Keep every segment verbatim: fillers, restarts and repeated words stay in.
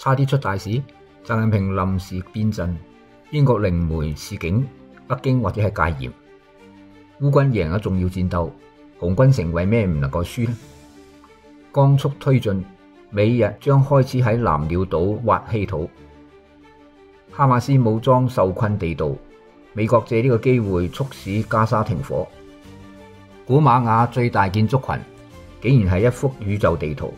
差啲出大事。習近平臨時變陣，英國靈媒示警，北京或者係戒嚴。烏軍贏咗重要戰鬥，紅軍城為咩唔能夠輸呢？光速推進，美日將開始喺南鳥島挖稀土。哈馬斯武裝受困地道，美國借呢個機會促使加沙停火。古瑪雅最大建築群竟然係一幅宇宙地圖。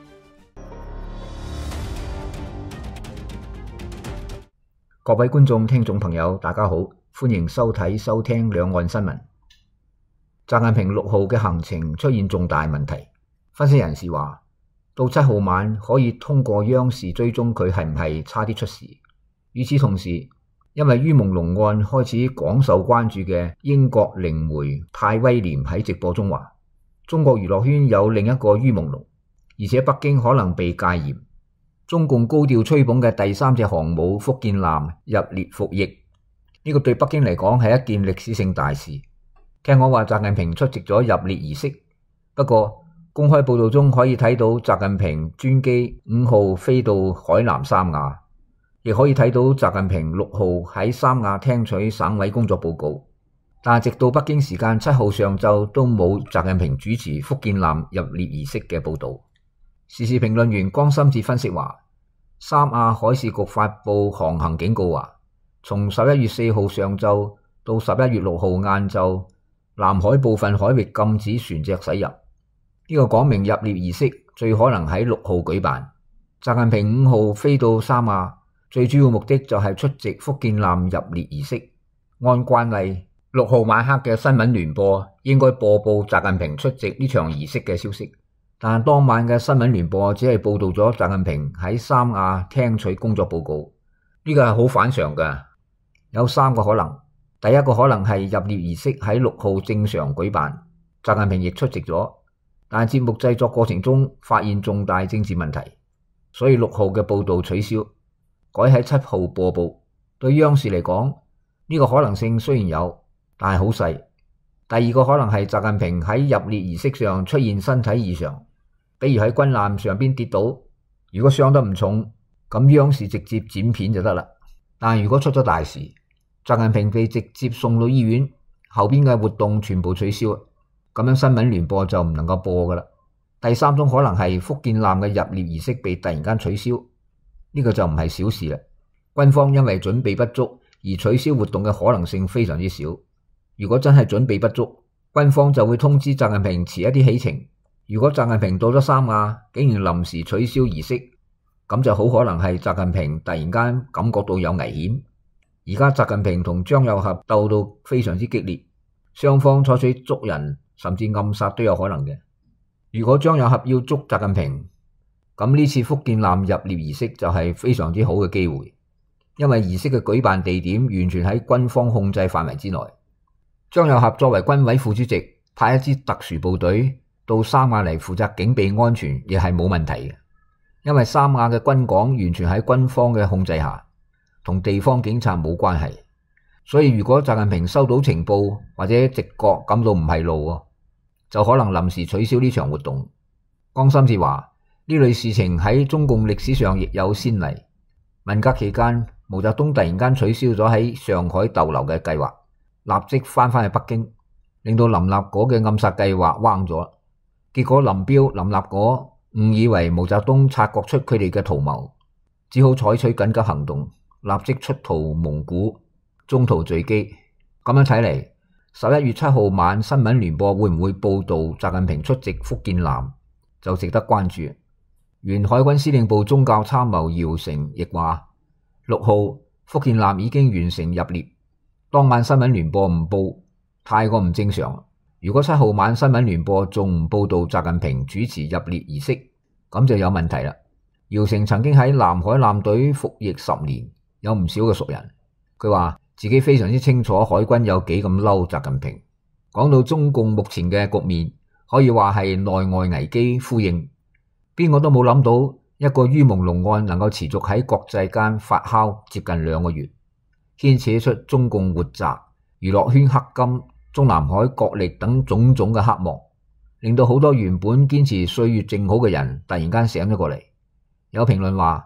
各位觀眾、聽眾朋友，大家好，歡迎收睇、收聽兩岸新聞。習近平六號嘅行程出現重大問題，分析人士話，到七號晚可以通過央視追蹤佢係唔係差啲出事。與此同時，因為於朦朧案開始廣受關注嘅英國靈媒泰威廉喺直播中話，中國娛樂圈有另一個於朦朧，而且北京可能被戒嚴。中共高調吹捧嘅第三隻航母福建艦入列服役，呢、這個對北京嚟講係一件歷史性大事。聽講話習近平出席咗入列儀式，不過公開報道中可以睇到習近平專機五號飛到海南三亞，亦可以睇到習近平六號喺三亞聽取省委工作報告，但直到北京時間七號上晝都冇習近平主持福建艦入列儀式嘅報道。時事評論員江心哲分析話，三亞海事局發布航行警告話，從十一月四號上晝到十一月六號晏晝，南海部分海域禁止船隻駛入。呢、這個講明入列儀式最可能喺六號舉辦。習近平五號飛到三亞，最主要目的就係出席福建艦入列儀式。按慣例，六號晚黑嘅新聞聯播應該播報習近平出席呢場儀式嘅消息。但當晚嘅新聞聯播只係報道咗習近平喺三亞聽取工作報告，呢個係好反常嘅。有三個可能，第一個可能係入列儀式喺六號正常舉辦，習近平亦出席咗，但節目製作過程中發現重大政治問題，所以六號嘅報道取消，改喺七號播報。對央視嚟講，呢個可能性雖然有，但係好細。第二個可能係習近平喺入列儀式上出現身體異常，比如喺軍艦上邊跌倒，如果傷得唔重，咁央視直接剪片就得啦。但如果出咗大事，習近平被直接送到醫院，後邊嘅活動全部取消，咁樣新聞聯播就唔能夠播噶啦。第三種可能係福建艦嘅入列儀式被突然間取消，呢個就唔係小事啦。軍方因為準備不足而取消活動嘅可能性非常之少。如果真係準備不足，軍方就會通知習近平遲一啲起程。如果習近平到咗三亞，竟然臨時取消儀式，咁就好可能係習近平突然間感覺到有危險。而家習近平同張又俠鬥到非常之激烈，雙方採取捉人甚至暗殺都有可能嘅。如果張又俠要捉習近平，咁呢次福建艦入列儀式就係非常之好嘅機會，因為儀式嘅舉辦地點完全喺軍方控制範圍之內。張又俠作為軍委副主席，派一支特殊部隊到三亞嚟負責警備安全亦係冇問題嘅，因為三亞嘅軍港完全喺軍方嘅控制下，同地方警察冇關係。所以如果習近平收到情報或者直覺感到唔係路，就可能臨時取消呢場活動。江心哲話，呢類事情喺中共歷史上亦有先例。文革期間，毛澤東突然間取消咗喺上海逗留嘅計劃，立即翻返去北京，令到林立果嘅暗殺計劃彎咗。結果林彪、林立果誤以為毛澤東察覺出佢哋嘅圖謀，只好採取緊急行動，立即出逃蒙古，中途墜機。咁樣睇嚟，十一月七號晚新聞聯播會唔會報道習近平出席福建艦，就值得關注。原海軍司令部宗教參謀姚成亦話，六號福建艦已經完成入列，當晚新聞聯播唔報，太過唔正常。如果七號晚新聞聯播仲唔報道習近平主持入列儀式，咁就有問題啦。姚成曾經喺南海艦隊服役十年，有唔少嘅熟人。佢話自己非常之清楚海軍有幾咁嬲習近平。講到中共目前嘅局面，可以話係內外危機呼應。邊個都冇諗到一個於朦朧案能夠持續喺國際間發酵接近兩個月，牽扯出中共活摘、娛樂圈黑金、中南海角力等種種嘅黑幕，令到好多原本堅持歲月靜好嘅人突然間醒咗過嚟。有評論話，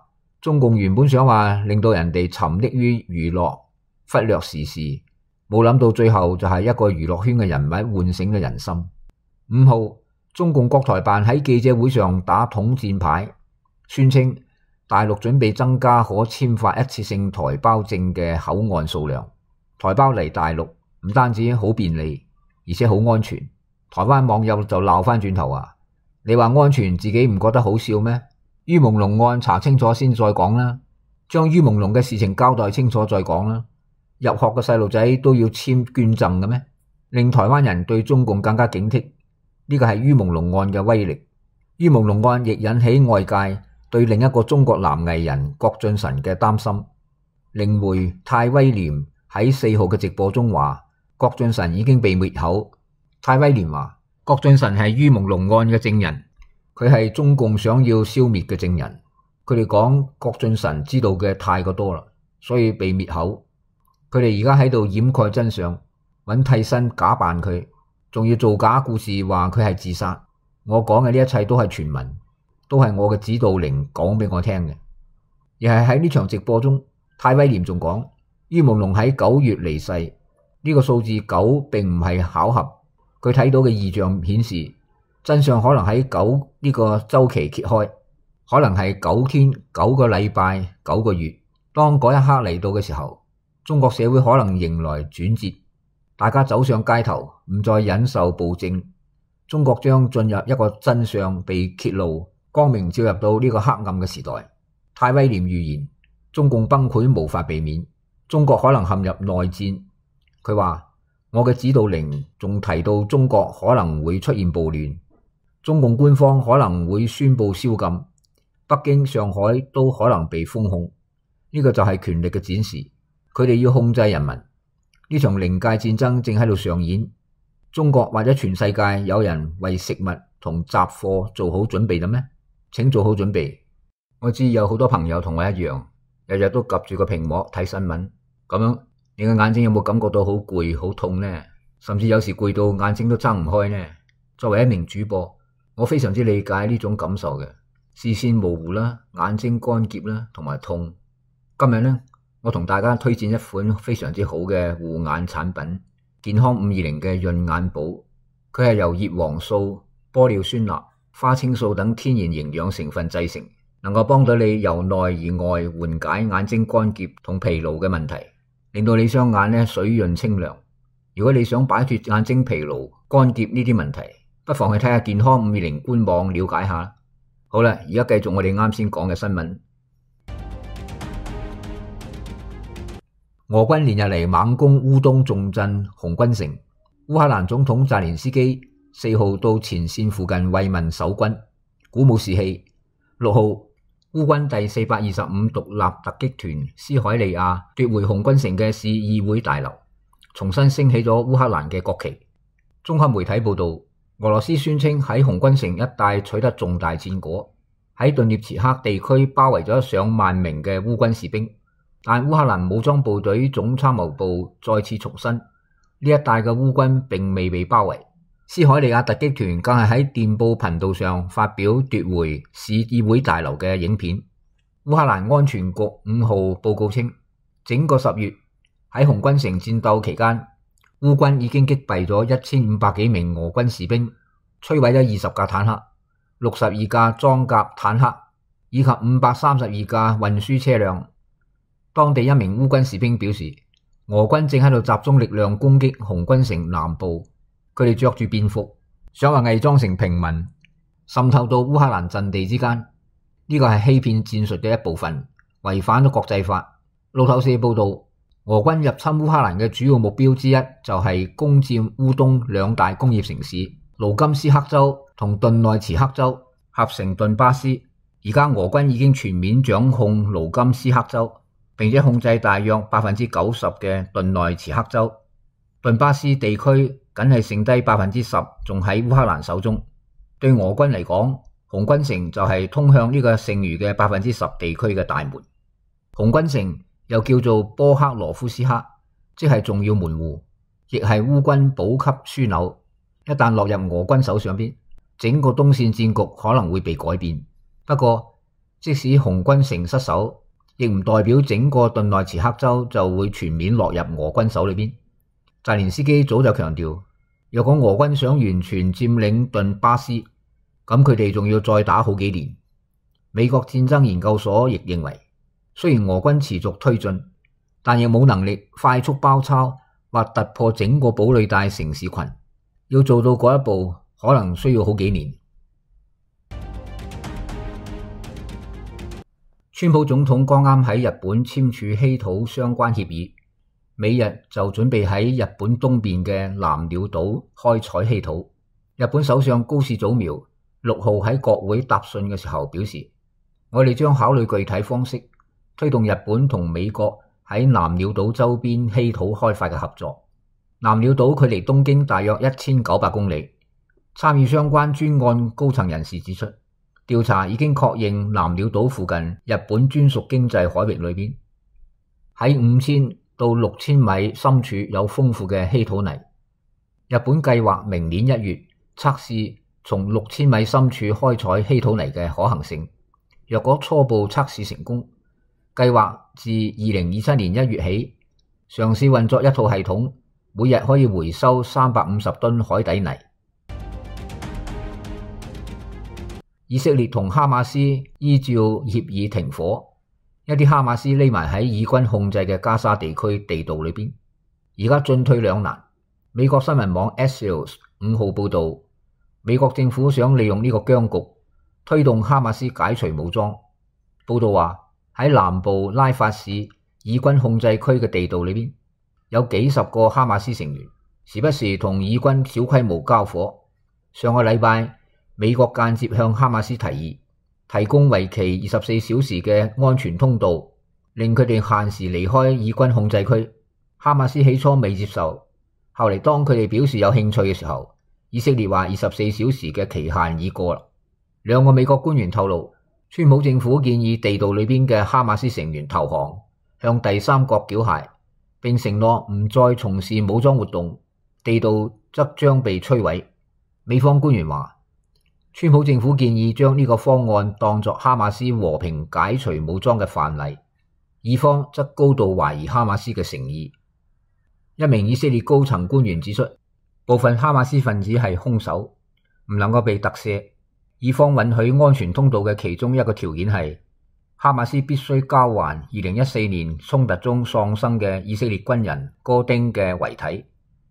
中共原本想話令到人哋沉溺於娛樂，忽略時事，冇諗到最後就係一個娛樂圈嘅人物喚醒咗人心。五號，中共國台辦喺記者會上打統戰牌，宣稱大陸準備增加可簽發一次性台胞證嘅口岸數量。台胞嚟大陸唔單止好便利，而且好安全。台灣網友就鬧翻轉頭啊！你話安全自己唔覺得好笑咩？于朦朧案查清楚先再講啦，將于朦朧嘅事情交代清楚再講啦。入學嘅細路仔都要簽捐贈嘅咩？令台灣人對中共更加警惕。呢個係于朦朧案嘅威力。于朦朧案亦引起外界對另一個中國男藝人郭俊辰嘅擔心。靈媒泰威廉喺四號嘅直播中話，郭俊辰已經被滅口。泰威廉話，郭俊辰係于朦朧案嘅證人。佢係中共想要消滅嘅證人，佢哋講郭俊辰知道嘅太過多啦，所以被滅口。佢哋而家喺度掩蓋真相，揾替身假扮佢，仲要做假故事話佢係自殺。我講嘅呢一切都係傳聞，都係我嘅指導靈講俾我聽嘅。而係喺呢場直播中，泰威廉仲講于朦朧喺九月離世，呢、這個數字九並唔係巧合，佢睇到嘅異象顯示。真相可能喺九呢個週期揭開，可能係九天、九個禮拜、九個月。當嗰一刻嚟到嘅時候，中國社會可能迎來轉折，大家走上街頭，唔再忍受暴政，中國將進入一個真相被揭露、光明照入到呢個黑暗嘅時代。泰威廉預言中共崩潰無法避免，中國可能陷入內戰。佢話：我嘅指導靈仲提到中國可能會出現暴亂。中共官方可能會宣布宵禁，北京、上海都可能被封控。呢、這個就係權力嘅展示，佢哋要控制人民。呢場靈界戰爭正喺度上演。中國或者全世界有人為食物同雜貨做好準備啦咩？請做好準備。我知有好多朋友同我一樣，日日都及住個屏幕睇新聞，咁樣你嘅眼睛有冇感覺到好攰、好痛呢？甚至有時攰到眼睛都睜唔開呢？作為一名主播，我非常之理解呢種感受嘅，視線模糊啦，眼睛乾澀啦，同埋痛。今日呢，我同大家推薦一款非常之好嘅護眼產品——健康五二零嘅潤眼寶。佢係由葉黃素、玻尿酸鈉、花青素等天然營養成分製成，能夠幫到你由內而外緩解眼睛乾澀同疲勞嘅問題，令到你雙眼呢水潤清涼。如果你想擺脫眼睛疲勞、乾澀呢啲問題，不妨去睇下健康五二零官網了解下。好啦，而家繼續我哋啱先講嘅新聞。俄軍連日嚟猛攻烏東重鎮紅軍城，烏克蘭總統澤連斯基四號到前線附近慰問守軍，鼓舞士氣。六號，烏軍第四百二十五獨立突擊團斯海利亞奪回紅軍城嘅市議會大樓，重新升起咗烏克蘭嘅國旗。綜合媒體報道，俄羅斯宣稱喺紅軍城一帶取得重大戰果，喺頓涅茨克地區包圍咗上萬名嘅烏軍士兵。但烏克蘭武裝部隊總參謀部再次重申，呢一帶嘅烏軍並未被包圍。斯海利亞突擊團更係喺電報頻道上發表奪回市議會大樓嘅影片。烏克蘭安全局五號報告稱，整個十月喺紅軍城戰鬥期間，烏軍已經擊斃咗一千五百幾名俄軍士兵，摧毀咗二十架坦克、六十二架裝甲坦克以及五百三十二架運輸車輛。當地一名烏軍士兵表示，俄軍正喺度集中力量攻擊紅軍城南部，佢哋着住便服，想話偽裝成平民，滲透到烏克蘭陣地之間。呢個係欺騙戰術嘅一部分，違反咗國際法。路透社報道，俄軍入侵烏克蘭嘅主要目標之一就係攻佔烏東兩大工業城市盧甘斯克州同頓內茨克州，合成頓巴斯。而家俄軍已經全面掌控盧甘斯克州，並且控制大約百分之九十嘅頓內茨克州。頓巴斯地區僅係剩低百分之十仲喺烏克蘭手中。對俄軍嚟講，紅軍城就係通向呢個剩餘嘅百分之十地區嘅大門。紅軍城又叫做波克羅夫斯克，即係重要門戶，亦係烏軍補給樞紐。一旦落入俄軍手上邊，整個東線戰局可能會被改變。不過， 即使紅軍城失守，亦唔代表整個頓內茨克州就會全面落入俄軍手裏邊。澤連斯基早就強調，若果俄軍想完全佔領頓巴斯，咁佢哋仲要再打好幾年。美國戰爭研究所亦認為，雖然俄軍持續推進，但亦冇能力快速包抄或突破整個堡壘帶城市群，要做到嗰一步，可能需要好幾年。川普總統剛啱喺日本簽署稀土相關協議，美日就準備喺日本東邊嘅南鳥島開採稀土。日本首相高市早苗六號喺國會答詢嘅時候表示，我哋將考慮具體方式，推動日本同美國喺南鳥島周邊稀土開發嘅合作。南鳥島距離東京大約一千九百公里。參與相關專案高層人士指出，調查已經確認南鳥島附近日本專屬經濟海域裏邊，喺五千到六千米深處有豐富嘅稀土泥。日本計劃明年一月測試從六千米深處開採稀土泥嘅可行性。若果初步測試成功，計劃自二零二七年一月起嘗試運作一套系統，每日可以回收三百五十噸海底泥。以色列同哈馬斯依照協議停火，一啲哈馬斯匿埋喺以軍控制嘅加沙地區地道裏邊，而家進退兩難。美國新聞網 Axios 五號報道，美國政府想利用呢個僵局推動哈馬斯解除武裝。報道話喺南部拉法市以軍控制區嘅地道裏邊，有幾十個哈馬斯成員，時不時同以軍小規模交火。上個禮拜，美國間接向哈馬斯提議提供為期二十四小時嘅安全通道，令佢哋限時離開以軍控制區。哈馬斯起初未接受，後嚟當佢哋表示有興趣嘅時候，以色列話二十四小時嘅期限已過啦。兩個美國官員透露，川普政府建議地道裏邊嘅哈馬斯成員投降，向第三國繳械，並承諾唔再從事武裝活動，地道則將被摧毀。美方官員話，川普政府建議將呢個方案當作哈馬斯和平解除武裝嘅範例，以方則高度懷疑哈馬斯嘅誠意。一名以色列高層官員指出，部分哈馬斯分子係兇手，唔能夠被特赦。以方允許安全通道嘅其中一個條件係，哈馬斯必須交還二零一四年衝突中喪生嘅以色列軍人哥丁嘅遺體。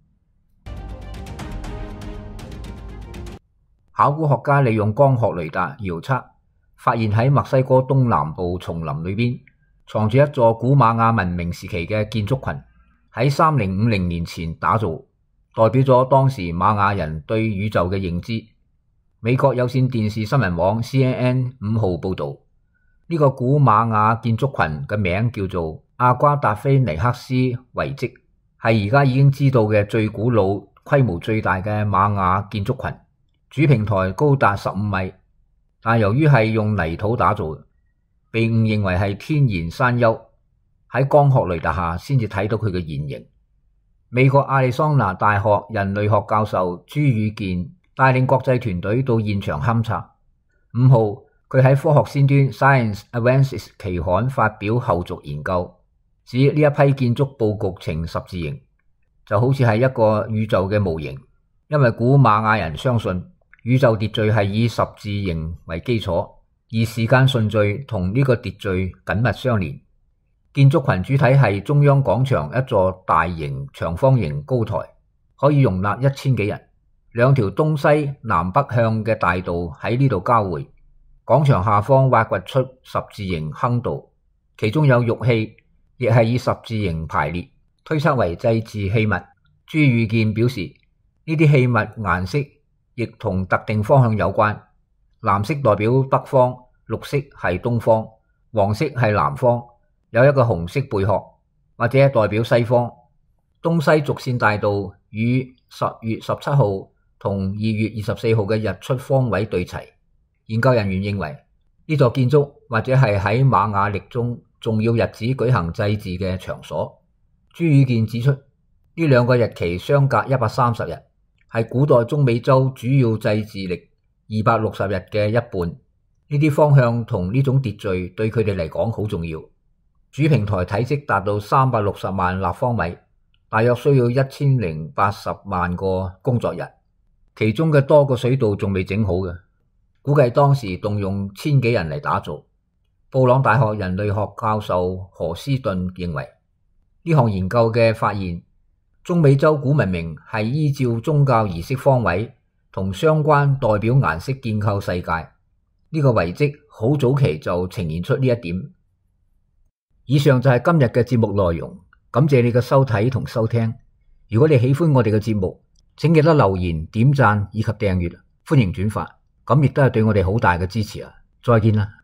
考古學家利用光學雷達遙測，發現喺墨西哥東南部叢林裏邊藏住一座古瑪雅文明時期嘅建築群，喺三零五零年前打造，代表咗當時瑪雅人對宇宙嘅認知。美國有線電視新聞網 C N N 五號報道，呢、這個古瑪雅建築群嘅名叫做阿瓜達菲尼克斯遺跡，係而家已經知道嘅最古老、規模最大嘅瑪雅建築群。主平台高達十五米，但由於係用泥土打造，被誤認為係天然山丘，喺光學雷達下先至睇到佢嘅現形。美國亞利桑那大學人類學教授朱宇健帶領國際團隊到現場勘測。五號，佢喺科學先端 Science Advances 期刊發表後續研究，指呢一批建築佈局呈十字形，就好似係一個宇宙嘅模型。因為古瑪雅人相信宇宙秩序係以十字形為基礎，而時間順序同呢個秩序緊密相連。建築群主體係中央廣場一座大型長方形高台，可以容納一千幾人。兩條東西南北向嘅大道喺呢度交匯，廣場下方挖掘出十字形坑道，其中有玉器，亦係以十字形排列，推測為祭祀器物。朱宇健表示，呢啲器物顏色亦同特定方向有關，藍色代表北方，綠色係東方，黃色係南方，有一個紅色貝殼，或者代表西方。東西軸線大道與十月十七號同二月二十四號嘅日出方位對齊。研究人員認為呢座建築或者係喺瑪雅曆中重要日子舉行祭祀嘅場所。朱宇健指出，呢兩個日期相隔一百三十日，係古代中美洲主要祭祀曆二百六十日嘅一半。呢呢啲方向同呢種秩序對佢哋嚟講好重要。主平台體積達到三百六十萬立方米，大約需要一千零八十萬個工作日，其中嘅多個水道仲未整好嘅，估計當時動用千幾人嚟打造。布朗大學人類學教授何斯頓認為，呢項研究嘅發現，中美洲古文明係依照宗教儀式方位同相關代表顏色建構世界，呢個遺跡好早期就呈現出呢一點。以上就係今日嘅節目內容，感謝你嘅收睇同收聽。如果你喜歡我哋嘅節目，請記得留言、點讚以及訂閱，歡迎轉發，咁亦都係對我哋好大嘅支持啊！再見啦！